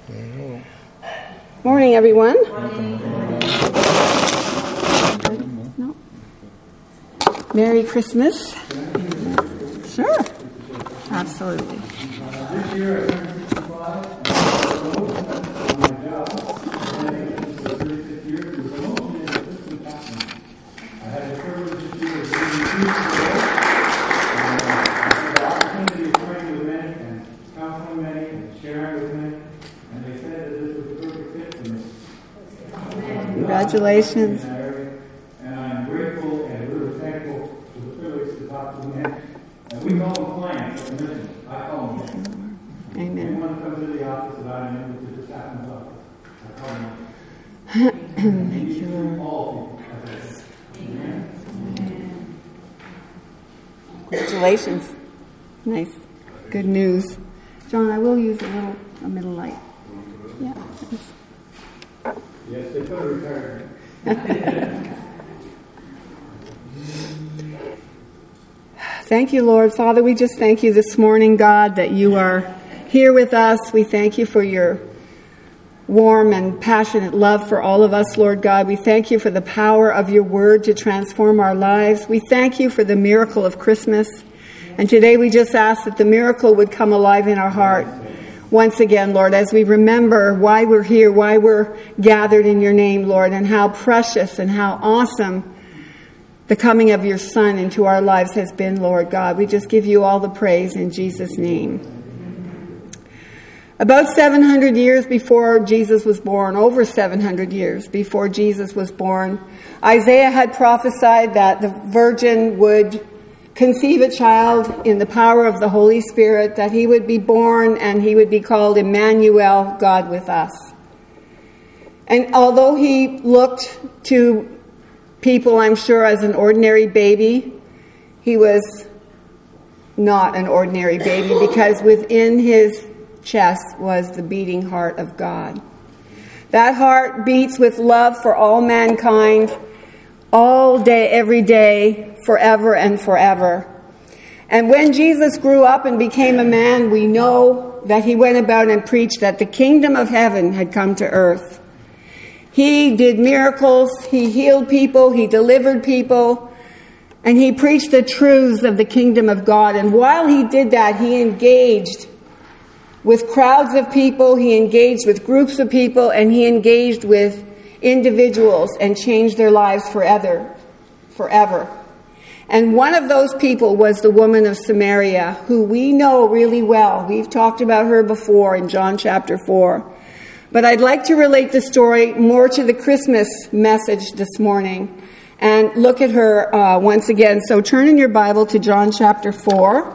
Morning, everyone. No. Merry Christmas. Sure. Absolutely. This year I turned 65. I had the privilege this year of being the opportunity of praying with many and counseling many and sharing with many, and they said that this was the perfect fit for me. Congratulations. And I'm grateful and really thankful for the privilege to talk to men. And we call them clients at the mission. I call them men. Amen. Anyone comes to the office that I'm in, which just happens office, I call them men. Thank you, Lord. All people. Amen. Congratulations. Nice. Good news. John, I will use a middle light. Yeah. Thanks. Yes, they could have retired. Thank you, Lord. Father, we just thank you this morning, God, that you are here with us. We thank you for your warm and passionate love for all of us, Lord God. We thank you for the power of your word to transform our lives. We thank you for the miracle of Christmas. And today we just ask that the miracle would come alive in our heart once again, Lord, as we remember why we're here, why we're gathered in your name, Lord, and how precious and how awesome the coming of your Son into our lives has been, Lord God. We just give you all the praise in Jesus' name. About 700 years before Jesus was born, over 700 years before Jesus was born, Isaiah had prophesied that the virgin would conceive a child in the power of the Holy Spirit, that he would be born and he would be called Emmanuel, God with us. And although he looked to people, I'm sure, as an ordinary baby, he was not an ordinary baby, because within his chest was the beating heart of God. That heart beats with love for all mankind, all day, every day, forever and forever. And when Jesus grew up and became a man, we know that he went about and preached that the kingdom of heaven had come to earth. He did miracles, he healed people, he delivered people, and he preached the truths of the kingdom of God. And while he did that, he engaged with crowds of people, he engaged with groups of people, and he engaged with individuals and changed their lives forever. And one of those people was the woman of Samaria, who we know really well. We've talked about her before in John chapter 4. But I'd like to relate the story more to the Christmas message this morning and look at her once again. So turn in your Bible to John chapter 4.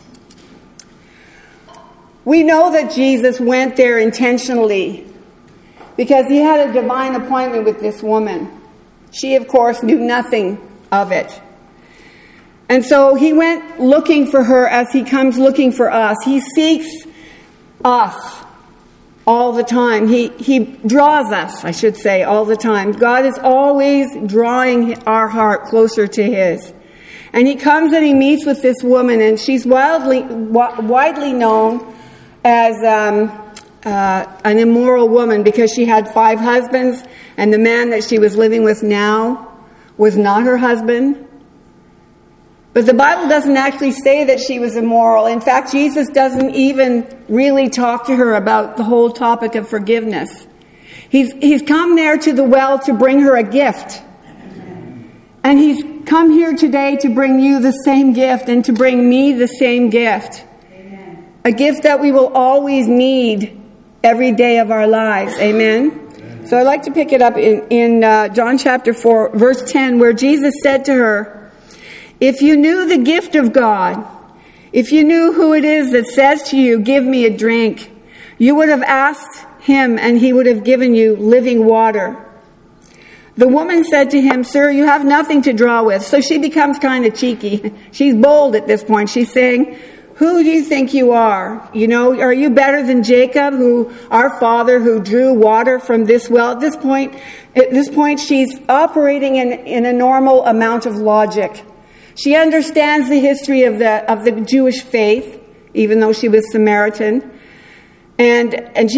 We know that Jesus went there intentionally because he had a divine appointment with this woman. She, of course, knew nothing of it. And so he went looking for her as he comes looking for us. He seeks us all the time. He draws us, I should say, all the time. God is always drawing our heart closer to his. And he comes and he meets with this woman, and she's widely known as an immoral woman because she had 5 husbands, and the man that she was living with now was not her husband. But the Bible doesn't actually say that she was immoral. In fact, Jesus doesn't even really talk to her about the whole topic of forgiveness. He's come there to the well to bring her a gift. And he's come here today to bring you the same gift and to bring me the same gift. A gift that we will always need every day of our lives. Amen? So I'd like to pick it up in John chapter 4, verse 10, where Jesus said to her, "If you knew the gift of God, if you knew who it is that says to you, 'Give me a drink,' you would have asked him and he would have given you living water." The woman said to him, "Sir, you have nothing to draw with." So she becomes kind of cheeky. She's bold at this point. She's saying, "Who do you think you are? You know, are you better than Jacob, our father, who drew water from this well?" At this point, she's operating in a normal amount of logic. She understands the history of the Jewish faith, even though she was Samaritan, and she's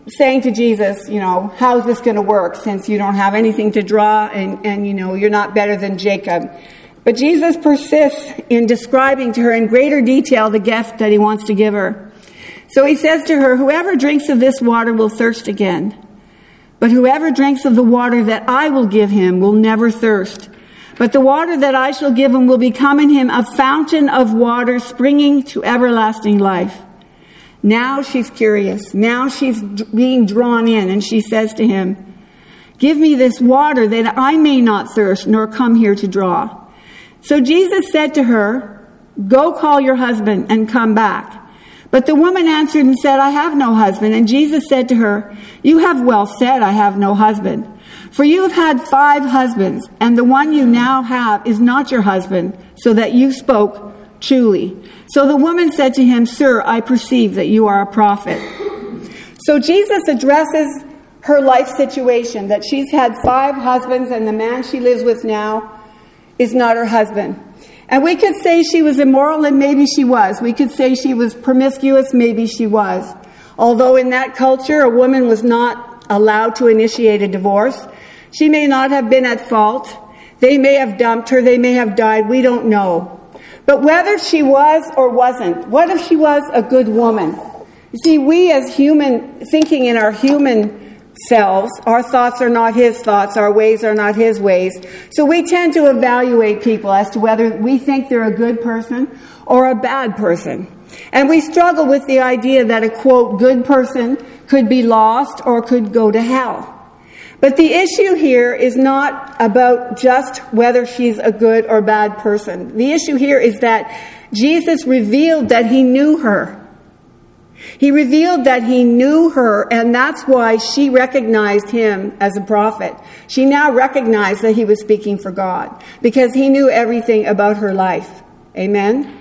saying to Jesus, how's this going to work since you don't have anything to draw and you're not better than Jacob. But Jesus persists in describing to her in greater detail the gift that he wants to give her. So he says to her, whoever drinks of this water will thirst again. But whoever drinks of the water that I will give him will never thirst. But the water that I shall give him will become in him a fountain of water springing to everlasting life. Now she's curious. Now she's being drawn in, and she says to him, give me this water that I may not thirst nor come here to draw. So Jesus said to her, go call your husband and come back. But the woman answered and said, I have no husband. And Jesus said to her, you have well said, I have no husband. For you have had 5 husbands, and the one you now have is not your husband, so that you spoke truly. So the woman said to him, sir, I perceive that you are a prophet. So Jesus addresses her life situation, that she's had 5 husbands, and the man she lives with now is not her husband. And we could say she was immoral, and maybe she was. We could say she was promiscuous, maybe she was. Although in that culture, a woman was not allowed to initiate a divorce. She may not have been at fault. They may have dumped her. They may have died. We don't know. But whether she was or wasn't, what if she was a good woman? You see, we as human, thinking in our human selves, our thoughts are not his thoughts, our ways are not his ways. So we tend to evaluate people as to whether we think they're a good person or a bad person. And we struggle with the idea that a, quote, good person could be lost or could go to hell. But the issue here is not about just whether she's a good or bad person. The issue here is that Jesus revealed that he knew her. He revealed that he knew her, and that's why she recognized him as a prophet. She now recognized that he was speaking for God, because he knew everything about her life. Amen?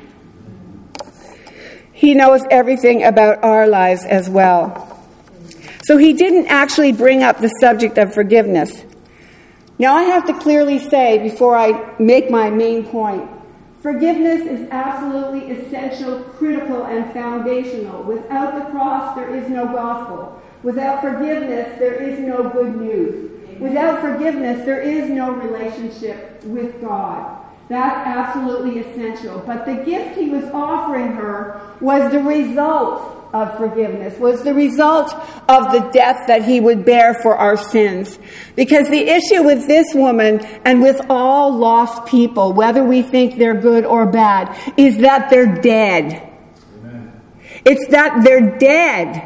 He knows everything about our lives as well. So he didn't actually bring up the subject of forgiveness. Now I have to clearly say, before I make my main point, forgiveness is absolutely essential, critical, and foundational. Without the cross, there is no gospel. Without forgiveness, there is no good news. Without forgiveness, there is no relationship with God. That's absolutely essential. But the gift he was offering her was the result of forgiveness, was the result of the death that he would bear for our sins. Because the issue with this woman and with all lost people, whether we think they're good or bad, is that they're dead. Amen. It's that they're dead.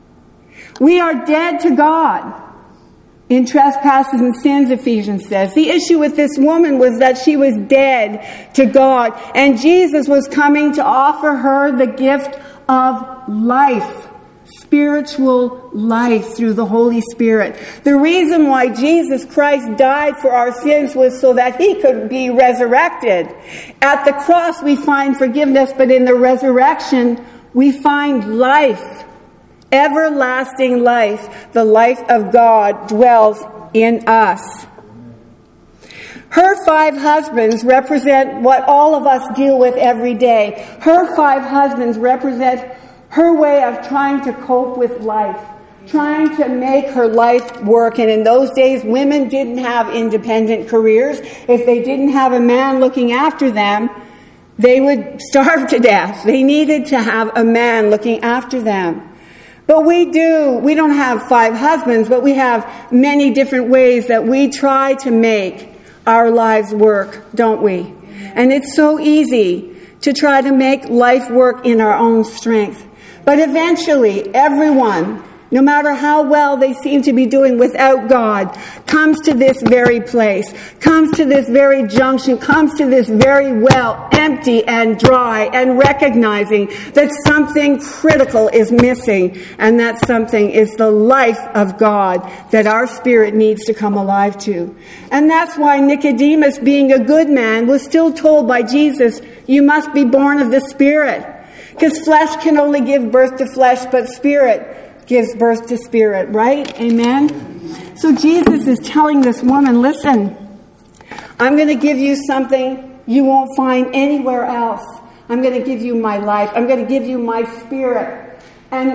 We are dead to God. In trespasses and sins, Ephesians says. The issue with this woman was that she was dead to God. And Jesus was coming to offer her the gift of life, spiritual life through the Holy Spirit. The reason why Jesus Christ died for our sins was so that he could be resurrected. At the cross we find forgiveness, but in the resurrection we find life. Everlasting life. The life of God dwells in us. Her 5 husbands represent what all of us deal with every day. Her 5 husbands represent her way of trying to cope with life, trying to make her life work. And in those days, women didn't have independent careers. If they didn't have a man looking after them, they would starve to death. They needed to have a man looking after them. But we don't have 5 husbands, but we have many different ways that we try to make our lives work, don't we? And it's so easy to try to make life work in our own strength. But eventually, everyone, no matter how well they seem to be doing without God, comes to this very place, comes to this very junction, comes to this very well, empty and dry, and recognizing that something critical is missing, and that something is the life of God that our spirit needs to come alive to. And that's why Nicodemus, being a good man, was still told by Jesus, you must be born of the Spirit. Because flesh can only give birth to flesh, but Spirit gives birth to spirit, right? Amen? So Jesus is telling this woman, listen, I'm going to give you something you won't find anywhere else. I'm going to give you my life. I'm going to give you my spirit. And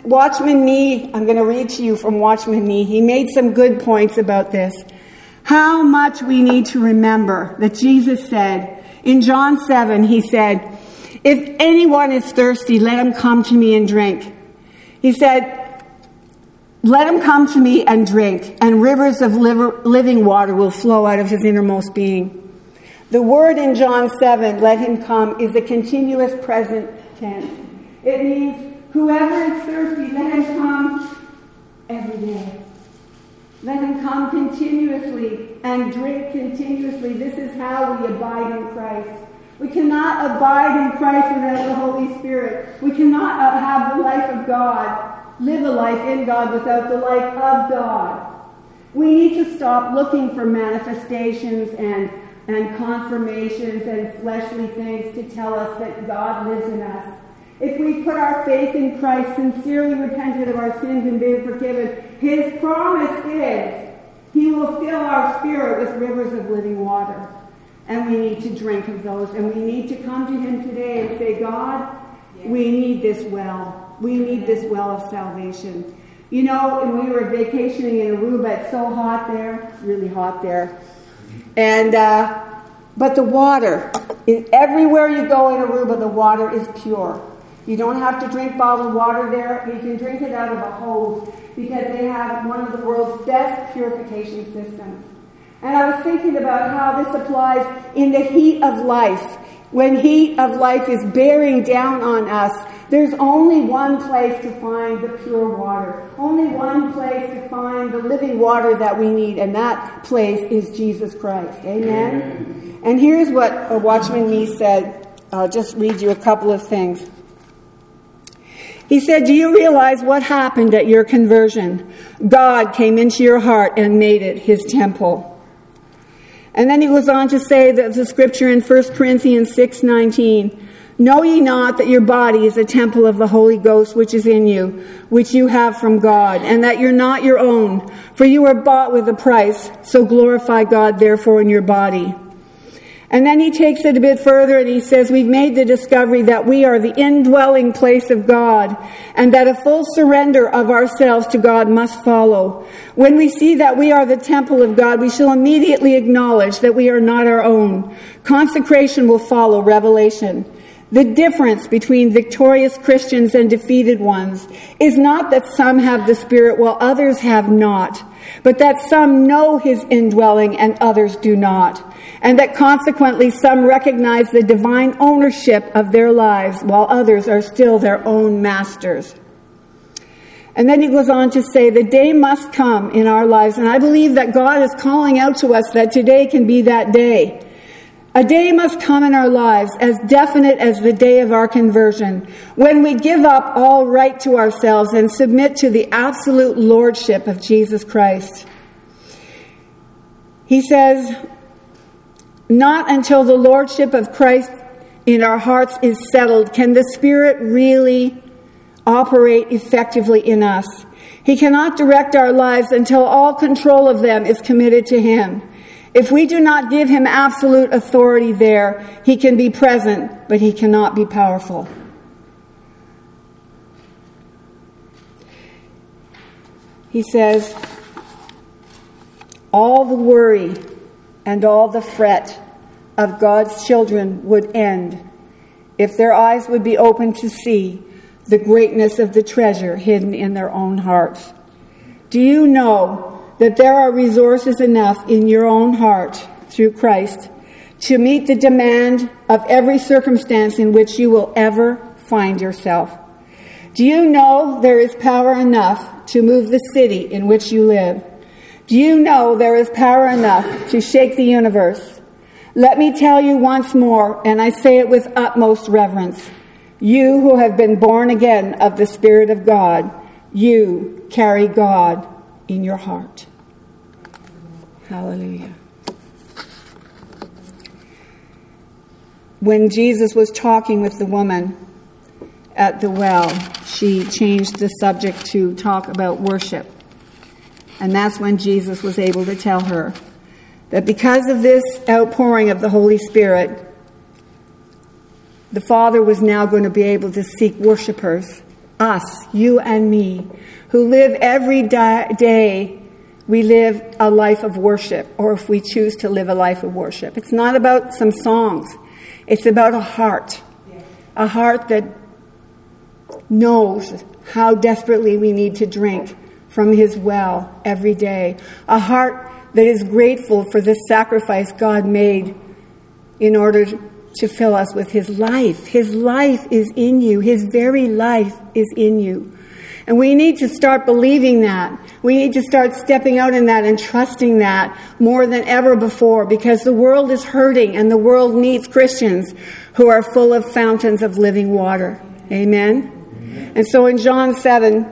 Watchman Nee, I'm going to read to you from Watchman Nee. He made some good points about this. How much we need to remember that Jesus said, in John 7, he said, if anyone is thirsty, let him come to me and drink. He said, let him come to me and drink, and rivers of living water will flow out of his innermost being. The word in John 7, let him come, is a continuous present tense. It means whoever is thirsty, let him come every day. Let him come continuously and drink continuously. This is how we abide in Christ. We cannot abide in Christ without the Holy Spirit. We cannot have the life of God, live a life in God without the life of God. We need to stop looking for manifestations and confirmations and fleshly things to tell us that God lives in us. If we put our faith in Christ, sincerely repented of our sins and been forgiven, His promise is He will fill our spirit with rivers of living water. And we need to drink of those. And we need to come to Him today and say, God, we need this well. We need this well of salvation. You know, when we were vacationing in Aruba, it's so hot there, really hot there. And but the water, everywhere you go in Aruba, the water is pure. You don't have to drink bottled water there. You can drink it out of a hose because they have one of the world's best purification systems. And I was thinking about how this applies in the heat of life. When heat of life is bearing down on us, there's only one place to find the pure water. Only one place to find the living water that we need, and that place is Jesus Christ. Amen? Amen. And here's what Watchman Nee said. I'll just read you a couple of things. He said, do you realize what happened at your conversion? God came into your heart and made it His temple. And then he goes on to say that the scripture in 1 Corinthians 6:19, know ye not that your body is a temple of the Holy Ghost which is in you, which you have from God, and that you're not your own, for you were bought with a price, so glorify God therefore in your body. And then he takes it a bit further and he says, we've made the discovery that we are the indwelling place of God and that a full surrender of ourselves to God must follow. When we see that we are the temple of God, we shall immediately acknowledge that we are not our own. Consecration will follow revelation. The difference between victorious Christians and defeated ones is not that some have the Spirit while others have not, but that some know His indwelling and others do not, and that consequently some recognize the divine ownership of their lives while others are still their own masters. And then he goes on to say, the day must come in our lives, and I believe that God is calling out to us that today can be that day. A day must come in our lives as definite as the day of our conversion, when we give up all right to ourselves and submit to the absolute lordship of Jesus Christ. He says, not until the lordship of Christ in our hearts is settled can the Spirit really operate effectively in us. He cannot direct our lives until all control of them is committed to Him. If we do not give Him absolute authority there, He can be present, but He cannot be powerful. He says, all the worry and all the fret of God's children would end if their eyes would be open to see the greatness of the treasure hidden in their own hearts. Do you know that there are resources enough in your own heart through Christ to meet the demand of every circumstance in which you will ever find yourself? Do you know there is power enough to move the city in which you live? Do you know there is power enough to shake the universe? Let me tell you once more, and I say it with utmost reverence, you who have been born again of the Spirit of God, you carry God in your heart. Hallelujah. When Jesus was talking with the woman at the well, she changed the subject to talk about worship. And that's when Jesus was able to tell her that because of this outpouring of the Holy Spirit, the Father was now going to be able to seek worshipers us, you and me, who live every day, we live a life of worship, or if we choose to live a life of worship. It's not about some songs. It's about a heart that knows how desperately we need to drink from his well every day. A heart that is grateful for this sacrifice God made in order to fill us with his life. His life is in you. His very life is in you. And we need to start believing that. We need to start stepping out in that and trusting that more than ever before, because the world is hurting and the world needs Christians who are full of fountains of living water. Amen? And so in John 7,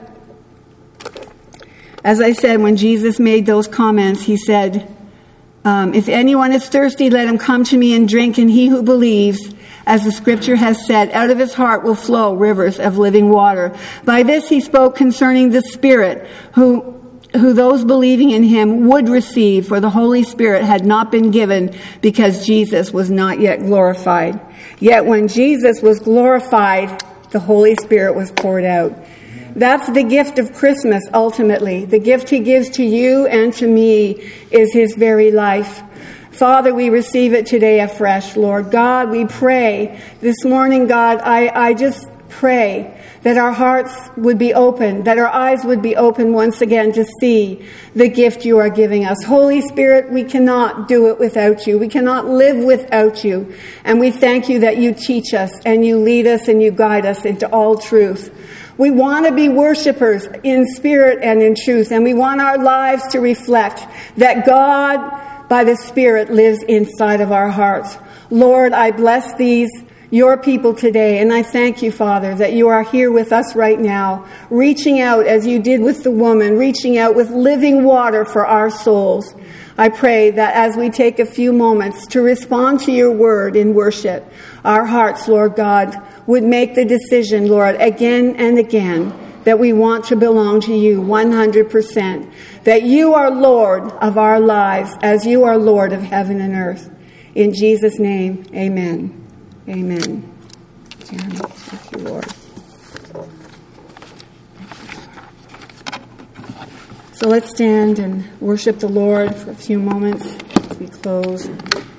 as I said, when Jesus made those comments, he said, if anyone is thirsty, let him come to me and drink, and he who believes, as the scripture has said, out of his heart will flow rivers of living water. By this he spoke concerning the Spirit, who those believing in him would receive, for the Holy Spirit had not been given because Jesus was not yet glorified. Yet when Jesus was glorified, the Holy Spirit was poured out. That's the gift of Christmas, ultimately. The gift he gives to you and to me is his very life. Father, we receive it today afresh, Lord. God, we pray this morning, God, I just pray that our hearts would be open, that our eyes would be open once again to see the gift you are giving us. Holy Spirit, we cannot do it without you. We cannot live without you. And we thank you that you teach us and you lead us and you guide us into all truth. We want to be worshipers in spirit and in truth, and we want our lives to reflect that God, by the Spirit, lives inside of our hearts. Lord, I bless these, your people today, and I thank you, Father, that you are here with us right now, reaching out as you did with the woman, reaching out with living water for our souls. I pray that as we take a few moments to respond to your word in worship, our hearts, Lord God, would make the decision, Lord, again and again, that we want to belong to you 100%, that you are Lord of our lives as you are Lord of heaven and earth. In Jesus' name, amen. Amen. Thank you, Lord. So let's stand and worship the Lord for a few moments as we close.